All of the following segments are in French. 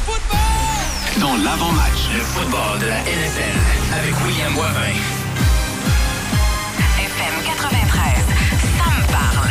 football! Dans l'avant-match, Le football de la NFL avec William Boivin. FM 93, ça me parle.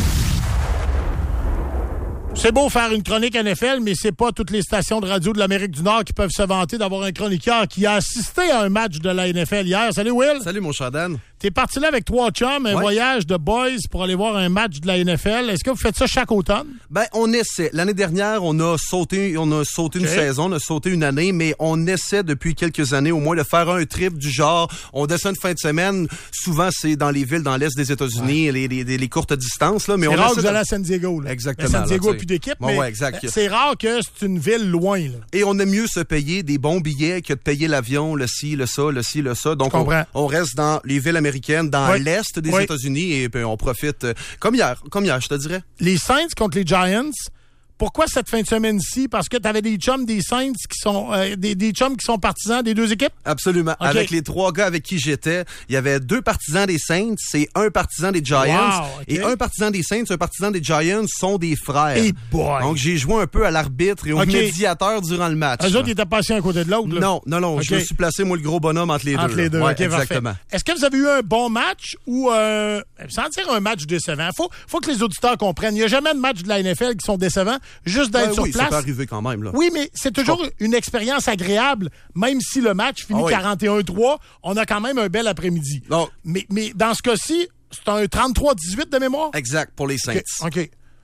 C'est beau faire une chronique NFL, mais c'est pas toutes les stations de radio de l'Amérique du Nord qui peuvent se vanter d'avoir un chroniqueur qui a assisté à un match de la NFL hier. Salut Will! Salut mon cher Dan. T'es parti là avec 3 chums, un voyage de boys pour aller voir un match de la NFL. Est-ce que vous faites ça chaque automne? Ben, on essaie. L'année dernière, on a sauté une saison, on a sauté une année, mais on essaie depuis quelques années au moins de faire un trip du genre. On descend une fin de semaine. Souvent, c'est dans les villes dans l'est des États-Unis, les courtes distances, là. Mais c'est on rare que vous allez à San Diego, là. Exactement. San Diego là, n'a plus d'équipe, bon, mais ouais, exact. c'est rare que c'est une ville loin, là. Et on aime mieux se payer des bons billets que de payer l'avion, le ci, le ça, le ci, le ça. Donc, on reste dans les villes américaines, dans l'est des États-Unis, et puis on profite comme hier, je te dirais. Les Saints contre les Giants. Pourquoi cette fin de semaine-ci? Parce que tu avais des chums des Saints qui sont des chums qui sont partisans des deux équipes? Absolument. Okay. Avec les 3 gars avec qui j'étais, il y avait 2 partisans des Saints et 1 partisan des Giants. Wow, okay. Et un partisan des Saints, un partisan des Giants sont des frères. Hey boy. Donc j'ai joué un peu à l'arbitre et au médiateur durant le match. Eux autres, ils étaient pas assis à côté de l'autre, là? Non. Okay. Je me suis placé, moi, le gros bonhomme entre les deux. Entre les deux, ouais, OK, exactement. Parfait. Est-ce que vous avez eu un bon match ou, sans dire un match décevant? Faut que les auditeurs comprennent. Il n'y a jamais de match de la NFL qui sont décevants, juste d'être sur place. Ça peut arriver quand même, là. Oui, mais c'est toujours une expérience agréable, même si le match finit 41-3, on a quand même un bel après-midi. Non. Mais dans ce cas-ci, c'est un 33-18 de mémoire? Exact, pour les Saints. OK.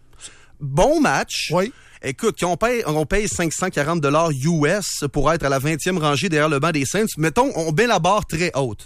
Bon match. Oui. Écoute, on paye 540 $ US pour être à la 20e rangée derrière le banc des Saints. Mettons, on met la barre très haute.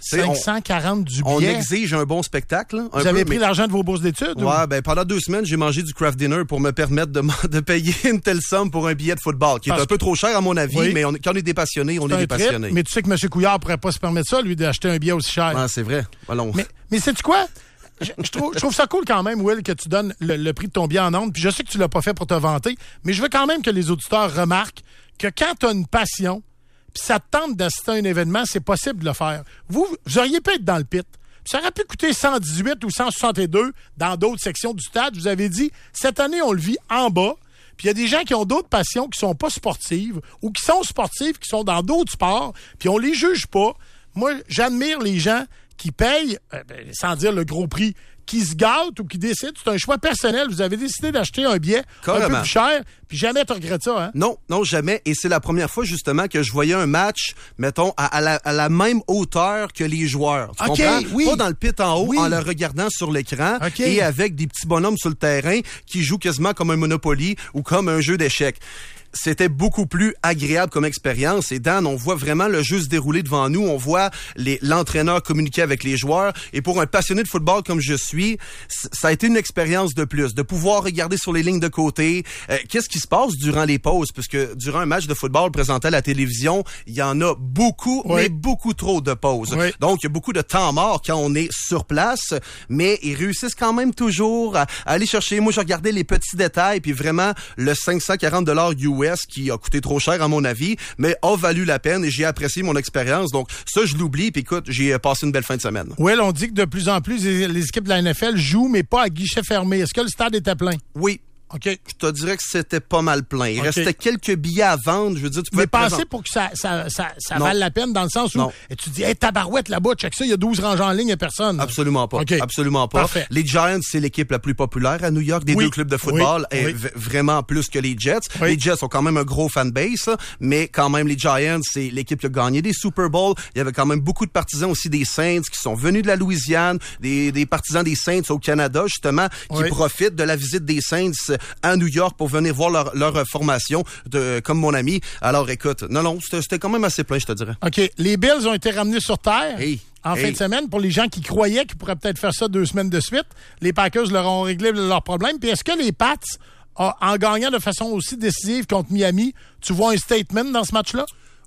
540 du billet. On exige un bon spectacle. Vous avez pris l'argent de vos bourses d'études? Ouais, ben pendant 2 semaines, j'ai mangé du craft dinner pour me permettre de payer une telle somme pour un billet de football, qui est un peu trop cher à mon avis, mais quand on est des passionnés, on est des passionnés. Mais tu sais que M. Couillard pourrait pas se permettre ça, lui, d'acheter un billet aussi cher. Ah, c'est vrai. Allons. Mais sais-tu quoi? Je trouve ça cool quand même, Will, que tu donnes le prix de ton billet en ondes. Puis je sais que tu l'as pas fait pour te vanter, mais je veux quand même que les auditeurs remarquent que quand tu as une passion, puis ça te tente d'assister à un événement, c'est possible de le faire. Vous auriez pu être dans le pit. Puis ça aurait pu coûter 118 ou 162 dans d'autres sections du stade. Je vous avais dit, cette année, on le vit en bas. Puis il y a des gens qui ont d'autres passions qui sont pas sportives ou qui sont sportives, qui sont dans d'autres sports, puis on les juge pas. Moi, j'admire les gens qui payent, sans dire le gros prix, qui se gâtent ou qui décident. C'est un choix personnel. Vous avez décidé d'acheter un billet un peu plus cher, puis jamais tu regrettes ça, hein? Non, jamais. Et c'est la première fois, justement, que je voyais un match, mettons, à la même hauteur que les joueurs. Tu comprends? Oui. Pas dans le pit en haut, en le regardant sur l'écran, et avec des petits bonhommes sur le terrain qui jouent quasiment comme un Monopoly ou comme un jeu d'échecs. C'était beaucoup plus agréable comme expérience. Et Dan, on voit vraiment le jeu se dérouler devant nous. On voit l'entraîneur communiquer avec les joueurs. Et pour un passionné de football comme je suis, ça a été une expérience de plus. De pouvoir regarder sur les lignes de côté. Qu'est-ce qui se passe durant les pauses? Parce que durant un match de football présenté à la télévision, il y en a beaucoup, mais beaucoup trop de pauses. Oui. Donc, il y a beaucoup de temps mort quand on est sur place. Mais ils réussissent quand même toujours à aller chercher. Moi, je regardais les petits détails. Puis vraiment, le 540 $ US qui a coûté trop cher à mon avis, mais a valu la peine et j'ai apprécié mon expérience. Donc ça, je l'oublie. Puis écoute, j'ai passé une belle fin de semaine. Oui, on dit que de plus en plus, les équipes de la NFL jouent, mais pas à guichet fermé. Est-ce que le stade était plein? Oui. OK. Je te dirais que c'était pas mal plein. Il restait quelques billets à vendre. Je veux dire, tu pouvais passer pour que ça vale la peine dans le sens où tu dis, hey, tabarouette là-bas, check ça, il y a 12 rangées en ligne, il n'y a personne. Absolument pas. Okay. Absolument pas. Parfait. Les Giants, c'est l'équipe la plus populaire à New York des 2 clubs de football. Et vraiment plus que les Jets. Les Jets ont quand même un gros fanbase, mais quand même, les Giants, c'est l'équipe qui a gagné des Super Bowls. Il y avait quand même beaucoup de partisans aussi des Saints qui sont venus de la Louisiane, des partisans des Saints au Canada, justement, qui profitent de la visite des Saints à New York pour venir voir leur formation, comme mon ami. Alors, écoute, non, c'était quand même assez plein, je te dirais. OK. Les Bills ont été ramenés sur terre en fin de semaine pour les gens qui croyaient qu'ils pourraient peut-être faire ça 2 semaines de suite. Les Packers leur ont réglé leurs problèmes. Puis est-ce que les Pats, en gagnant de façon aussi décisive contre Miami, tu vois un statement dans ce match-là?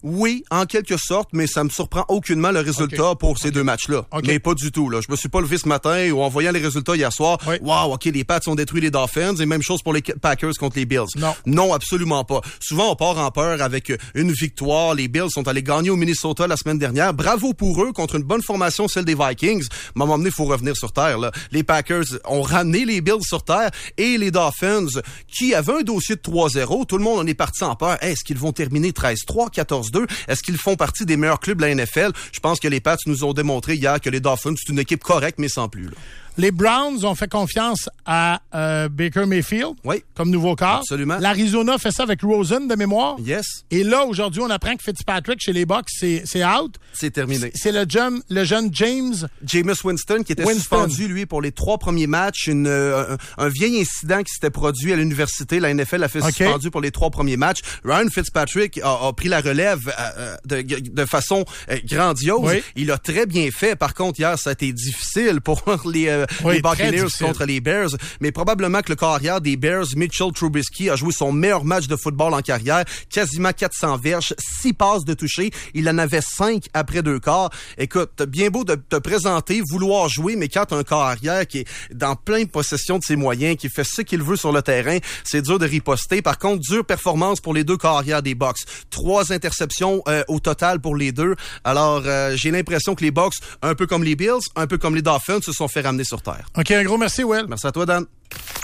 Oui, en quelque sorte, mais ça me surprend aucunement le résultat pour ces deux matchs-là. Mais pas du tout, là. Je me suis pas levé ce matin ou en voyant les résultats hier soir. Wow, OK, les Pats ont détruit les Dolphins et même chose pour les Packers contre les Bills. Non, absolument pas. Souvent, on part en peur avec une victoire. Les Bills sont allés gagner au Minnesota la semaine dernière. Bravo pour eux contre une bonne formation, celle des Vikings. Mais à un moment donné, il faut revenir sur terre, là. Les Packers ont ramené les Bills sur terre et les Dolphins, qui avaient un dossier de 3-0, tout le monde en est parti en peur. Est-ce qu'ils vont terminer 13-3, 14-2? Est-ce qu'ils font partie des meilleurs clubs de la NFL? Je pense que les Pats nous ont démontré hier que les Dolphins, c'est une équipe correcte, mais sans plus, là. Les Browns ont fait confiance à Baker Mayfield comme nouveau quart. Absolument. L'Arizona fait ça avec Rosen de mémoire. Yes. Et là, aujourd'hui, on apprend que Fitzpatrick chez les Bucs, c'est out. C'est terminé. C'est le jeune Jameis Winston qui était suspendu, lui, pour les 3 premiers matchs. Un vieil incident qui s'était produit à l'université. La NFL l'a fait suspendu pour les 3 premiers matchs. Ryan Fitzpatrick a pris la relève de façon grandiose. Oui. Il a très bien fait. Par contre, hier, ça a été difficile pour les Buccaneers contre les Bears, mais probablement que le carrière des Bears, Mitchell Trubisky, a joué son meilleur match de football en carrière, quasiment 400 verges, 6 passes de toucher, il en avait 5 après 2 quarts. Écoute, bien beau de te présenter, vouloir jouer, mais quand t'as un carrière qui est dans pleine possession de ses moyens, qui fait ce qu'il veut sur le terrain, c'est dur de riposter. Par contre, dure performance pour les deux carrières des Bucs. 3 interceptions au total pour les deux. Alors, j'ai l'impression que les Bucs, un peu comme les Bills, un peu comme les Dolphins, se sont fait ramener sur terre. OK, un gros merci, Will. Merci à toi, Dan.